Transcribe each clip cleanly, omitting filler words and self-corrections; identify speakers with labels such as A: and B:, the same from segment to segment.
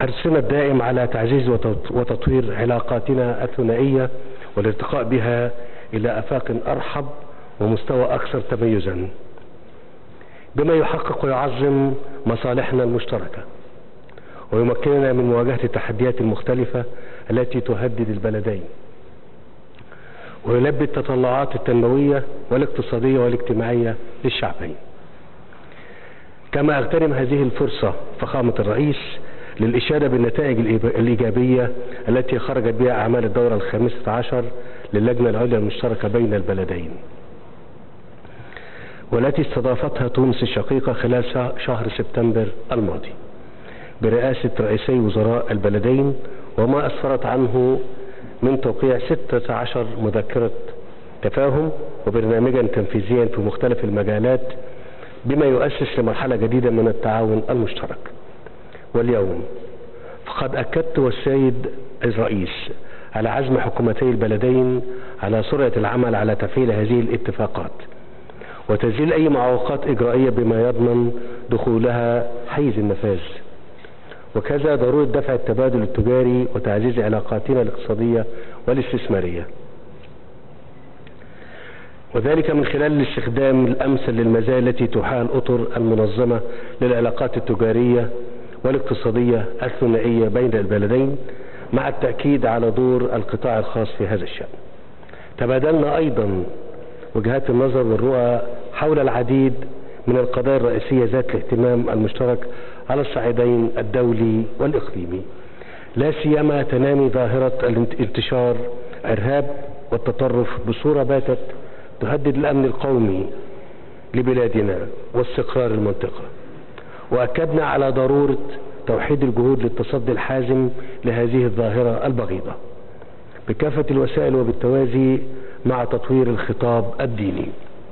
A: حرصنا الدائم على تعزيز وتطوير علاقاتنا الثنائية والارتقاء بها إلى آفاق أرحب ومستوى أكثر تميزا، بما يحقق ويعظم مصالحنا المشتركة ويمكننا من مواجهة التحديات المختلفة التي تهدد البلدين، ويلبي التطلعات التنموية والاقتصادية والاجتماعية للشعبين. كما أغتنم هذه الفرصة فخامة الرئيس للإشادة بالنتائج الإيجابية التي خرجت بها أعمال الدورة ال15 للجنة العليا المشتركة بين البلدين، والتي استضافتها تونس الشقيقة خلال شهر سبتمبر الماضي برئاسة رئيسي وزراء البلدين، وما أسفرت عنه من توقيع 16 مذكرة تفاهم وبرنامجا تنفيذيا في مختلف المجالات، بما يؤسس لمرحلة جديدة من التعاون المشترك. واليوم فقد أكدت والسيد الرئيس على عزم حكومتي البلدين على سرعة العمل على تفعيل هذه الاتفاقات وتسجيل أي معوقات إجرائية بما يضمن دخولها حيز النفاذ، وكذا ضرورة دفع التبادل التجاري وتعزيز علاقاتنا الاقتصادية والاستثمارية، وذلك من خلال الاستخدام الأمثل للمزايا التي تحاها الأطر المنظمة للعلاقات التجارية والاقتصادية الثنائية بين البلدين، مع التأكيد على دور القطاع الخاص في هذا الشأن. تبادلنا أيضا وجهات النظر والرؤى حول العديد من القضايا الرئيسية ذات الاهتمام المشترك على الصعيدين الدولي والإقليمي، لا سيما تنامي ظاهرة انتشار الإرهاب والتطرف بصورة باتت تهدد الأمن القومي لبلادنا واستقرار المنطقة. وأكدنا على ضرورة توحيد الجهود للتصدي الحازم لهذه الظاهرة البغيضة بكافة الوسائل وبالتوازي مع تطوير الخطاب الديني،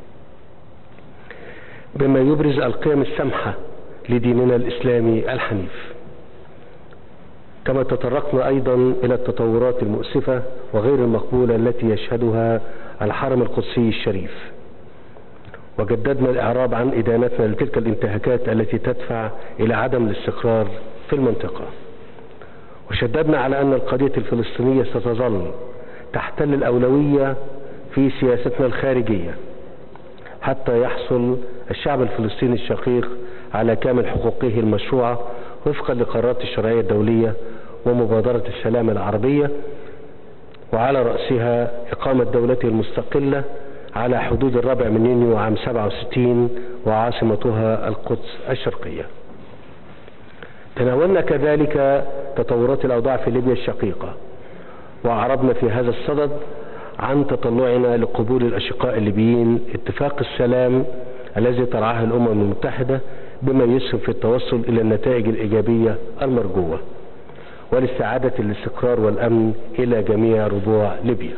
A: بما يبرز القيم السمحة لديننا الإسلامي الحنيف. كما تطرقنا أيضا إلى التطورات المؤسفة وغير المقبولة التي يشهدها الحرم القدسي الشريف، وجددنا الإعراب عن إدانتنا لتلك الانتهاكات التي تدفع إلى عدم الاستقرار في المنطقة، وشددنا على أن القضية الفلسطينية ستظل تحتل الأولوية في سياستنا الخارجية حتى يحصل الشعب الفلسطيني الشقيق على كامل حقوقه المشروعة وفقا لقرارات الشرعية الدولية ومبادرة السلام العربية، وعلى رأسها إقامة دولته المستقلة على حدود 4 يونيو عام 67 وعاصمتها القدس الشرقية. تناولنا كذلك تطورات الأوضاع في ليبيا الشقيقة، وأعربنا في هذا الصدد عن تطلعنا لقبول الأشقاء الليبيين اتفاق السلام الذي ترعاه الأمم المتحدة، بما يسهم في التوصل إلى النتائج الإيجابية المرجوة ولاستعادة الاستقرار والأمن إلى جميع ربوع ليبيا.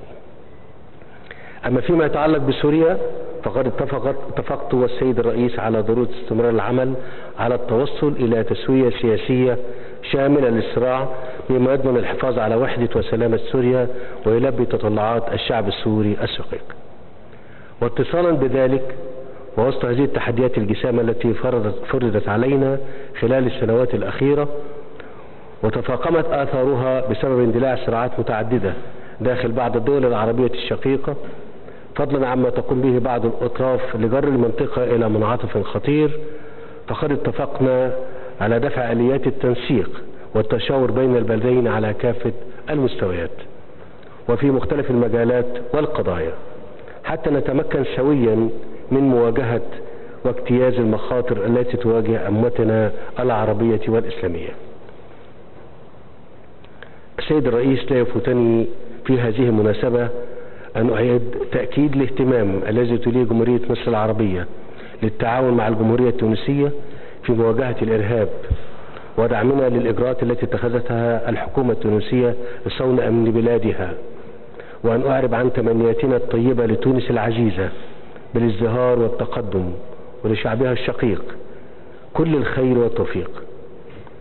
A: أما فيما يتعلق بسوريا فقد اتفقت والسيد الرئيس على ضرورة استمرار العمل على التوصل إلى تسوية سياسية شاملة للصراع، بما يضمن الحفاظ على وحدة وسلامة سوريا ويلبي تطلعات الشعب السوري الشقيق. واتصالا بذلك ووسط هذه التحديات الجسامة التي فرضت علينا خلال السنوات الأخيرة وتفاقمت آثارها بسبب اندلاع صراعات متعددة داخل بعض الدول العربية الشقيقة، فضلا عما تقوم به بعض الأطراف لجر المنطقة إلى منعطف خطير، فقد اتفقنا على دفع آليات التنسيق والتشاور بين البلدين على كافة المستويات وفي مختلف المجالات والقضايا حتى نتمكن سويا من مواجهة واجتياز المخاطر التي تواجه أمتنا العربية والإسلامية. السيد الرئيس، لا يفوتني في هذه المناسبة أن أعيد تأكيد الاهتمام الذي توليه جمهورية مصر العربية للتعاون مع الجمهورية التونسية في مواجهة الإرهاب ودعمنا للإجراءات التي اتخذتها الحكومة التونسية لصون أمن بلادها، وأن أعرب عن تمنياتنا الطيبة لتونس العزيزة بالازدهار والتقدم ولشعبها الشقيق كل الخير والتوفيق.